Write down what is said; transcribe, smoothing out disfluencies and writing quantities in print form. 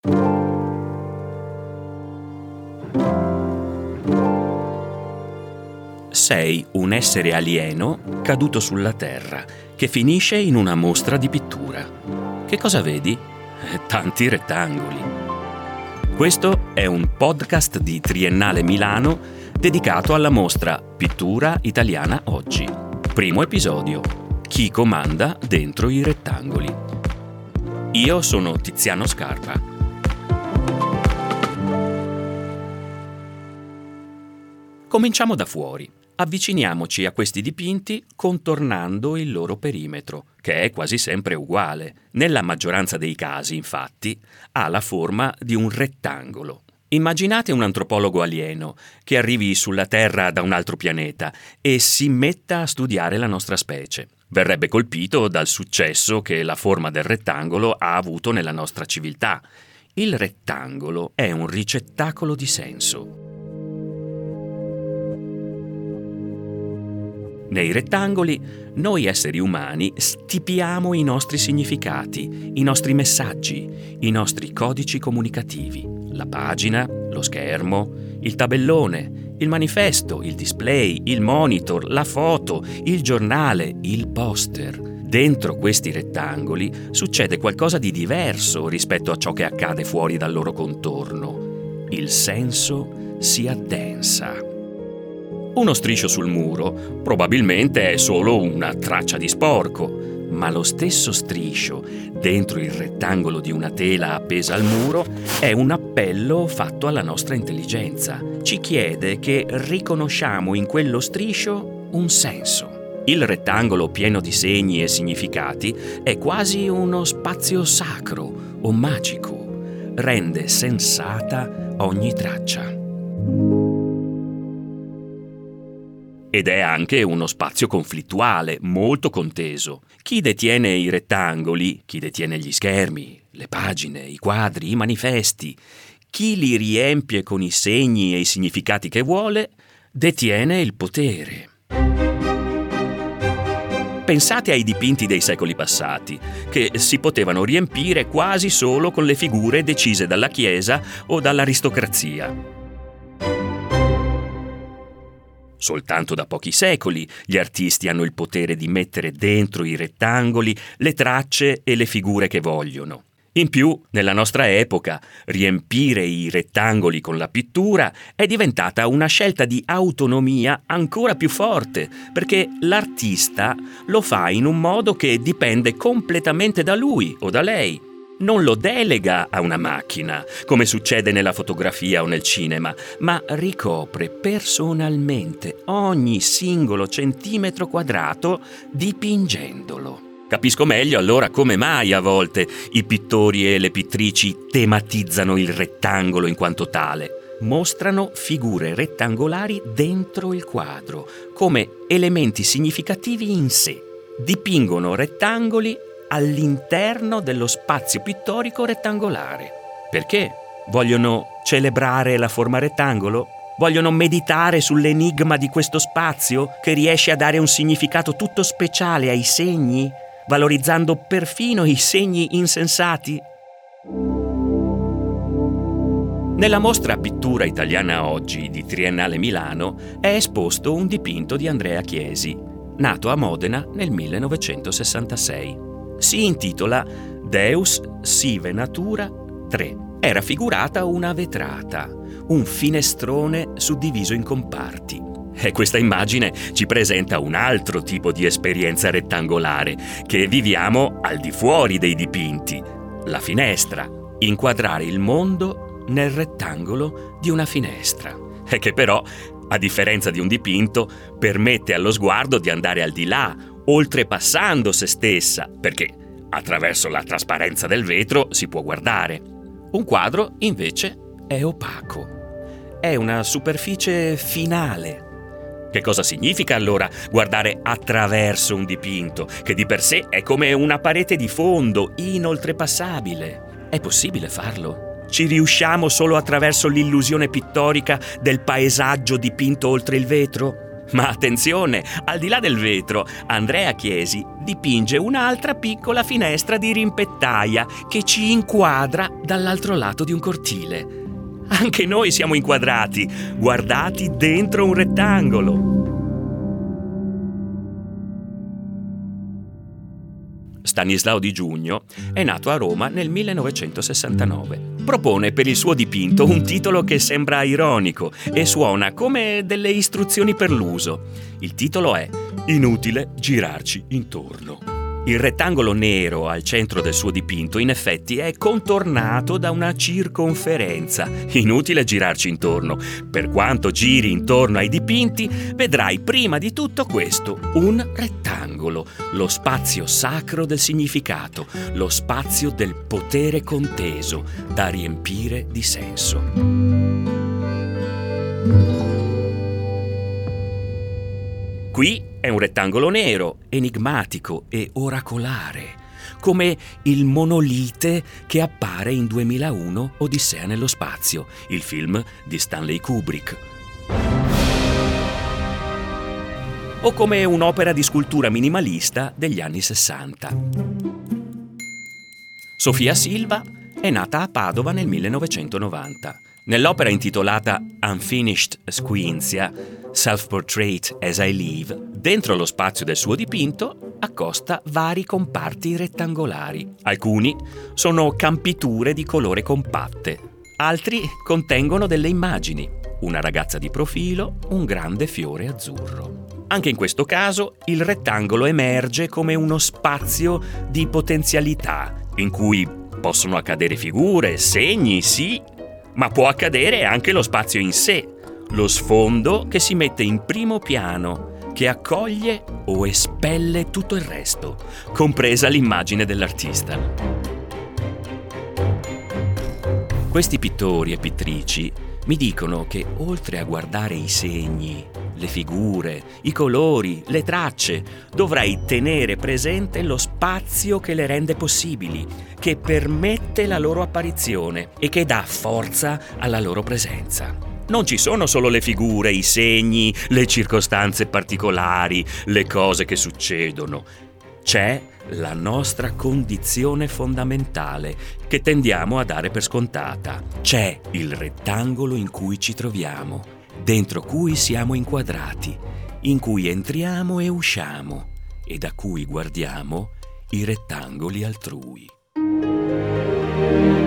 Sei un essere alieno caduto sulla Terra che finisce in una mostra di pittura. Che cosa vedi? Tanti rettangoli. Questo è un podcast di Triennale Milano dedicato alla mostra Pittura Italiana Oggi. Primo episodio. Chi comanda dentro i rettangoli. Io sono Tiziano Scarpa. Cominciamo da fuori. Avviciniamoci a questi dipinti contornando il loro perimetro, che è quasi sempre uguale. Nella maggioranza dei casi, infatti, ha la forma di un rettangolo. Immaginate un antropologo alieno che arrivi sulla Terra da un altro pianeta e si metta a studiare la nostra specie. Verrebbe colpito dal successo che la forma del rettangolo ha avuto nella nostra civiltà. Il rettangolo è un ricettacolo di senso. Nei rettangoli, noi esseri umani stipiamo i nostri significati, i nostri messaggi, i nostri codici comunicativi. La pagina, lo schermo, il tabellone, il manifesto, il display, il monitor, la foto, il giornale, il poster. Dentro questi rettangoli succede qualcosa di diverso rispetto a ciò che accade fuori dal loro contorno. Il senso si addensa. Uno striscio sul muro probabilmente è solo una traccia di sporco, ma lo stesso striscio dentro il rettangolo di una tela appesa al muro è un appello fatto alla nostra intelligenza. Ci chiede che riconosciamo in quello striscio un senso. Il rettangolo pieno di segni e significati è quasi uno spazio sacro o magico. Rende sensata ogni traccia. Ed è anche uno spazio conflittuale, molto conteso. Chi detiene i rettangoli, chi detiene gli schermi, le pagine, i quadri, i manifesti, chi li riempie con i segni e i significati che vuole, detiene il potere. Pensate ai dipinti dei secoli passati, che si potevano riempire quasi solo con le figure decise dalla Chiesa o dall'aristocrazia. Soltanto da pochi secoli gli artisti hanno il potere di mettere dentro i rettangoli le tracce e le figure che vogliono. In più, nella nostra epoca, riempire i rettangoli con la pittura è diventata una scelta di autonomia ancora più forte, perché l'artista lo fa in un modo che dipende completamente da lui o da lei. Non lo delega a una macchina, come succede nella fotografia o nel cinema, ma ricopre personalmente ogni singolo centimetro quadrato dipingendolo. Capisco meglio allora come mai a volte i pittori e le pittrici tematizzano il rettangolo in quanto tale. Mostrano figure rettangolari dentro il quadro, come elementi significativi in sé. Dipingono rettangoli all'interno dello spazio pittorico rettangolare. Perché? Vogliono celebrare la forma rettangolo? Vogliono meditare sull'enigma di questo spazio che riesce a dare un significato tutto speciale ai segni, valorizzando perfino i segni insensati? Nella mostra Pittura Italiana Oggi di Triennale Milano è esposto un dipinto di Andrea Chiesi, nato a Modena nel 1966. Si intitola Deus Sive Natura 3. È raffigurata una vetrata, un finestrone suddiviso in comparti. E questa immagine ci presenta un altro tipo di esperienza rettangolare che viviamo al di fuori dei dipinti. La finestra. Inquadrare il mondo nel rettangolo di una finestra. E che però, a differenza di un dipinto, permette allo sguardo di andare al di là, oltrepassando se stessa, perché attraverso la trasparenza del vetro si può guardare. Un quadro, invece, è opaco. È una superficie finale. Che cosa significa allora guardare attraverso un dipinto, che di per sé è come una parete di fondo, inoltrepassabile? È possibile farlo? Ci riusciamo solo attraverso l'illusione pittorica del paesaggio dipinto oltre il vetro? Ma attenzione, al di là del vetro, Andrea Chiesi dipinge un'altra piccola finestra di rimpettaia che ci inquadra dall'altro lato di un cortile. Anche noi siamo inquadrati, guardati dentro un rettangolo. Stanislao Di Giugno è nato a Roma nel 1969. Propone per il suo dipinto un titolo che sembra ironico e suona come delle istruzioni per l'uso. Il titolo è Inutile girarci intorno. Il rettangolo nero al centro del suo dipinto in effetti è contornato da una circonferenza. Inutile girarci intorno. Per quanto giri intorno ai dipinti, vedrai prima di tutto questo, un rettangolo, lo spazio sacro del significato, lo spazio del potere conteso, da riempire di senso. Qui è un rettangolo nero, enigmatico e oracolare, come il monolite che appare in 2001 Odissea nello spazio, il film di Stanley Kubrick. O come un'opera di scultura minimalista degli anni 60. Sofia Silva è nata a Padova nel 1990. Nell'opera intitolata Unfinished Squinzia, Self-Portrait as I Live, dentro lo spazio del suo dipinto accosta vari comparti rettangolari. Alcuni sono campiture di colore compatte, altri contengono delle immagini, una ragazza di profilo, un grande fiore azzurro. Anche in questo caso il rettangolo emerge come uno spazio di potenzialità, in cui possono accadere figure, segni, sì, ma può accadere anche lo spazio in sé, lo sfondo che si mette in primo piano, che accoglie o espelle tutto il resto, compresa l'immagine dell'artista. Questi pittori e pittrici mi dicono che oltre a guardare i segni, le figure, i colori, le tracce, dovrai tenere presente lo spazio che le rende possibili, che permette la loro apparizione e che dà forza alla loro presenza. Non ci sono solo le figure, i segni, le circostanze particolari, le cose che succedono. C'è la nostra condizione fondamentale che tendiamo a dare per scontata. C'è il rettangolo in cui ci troviamo, dentro cui siamo inquadrati, in cui entriamo e usciamo e da cui guardiamo i rettangoli altrui.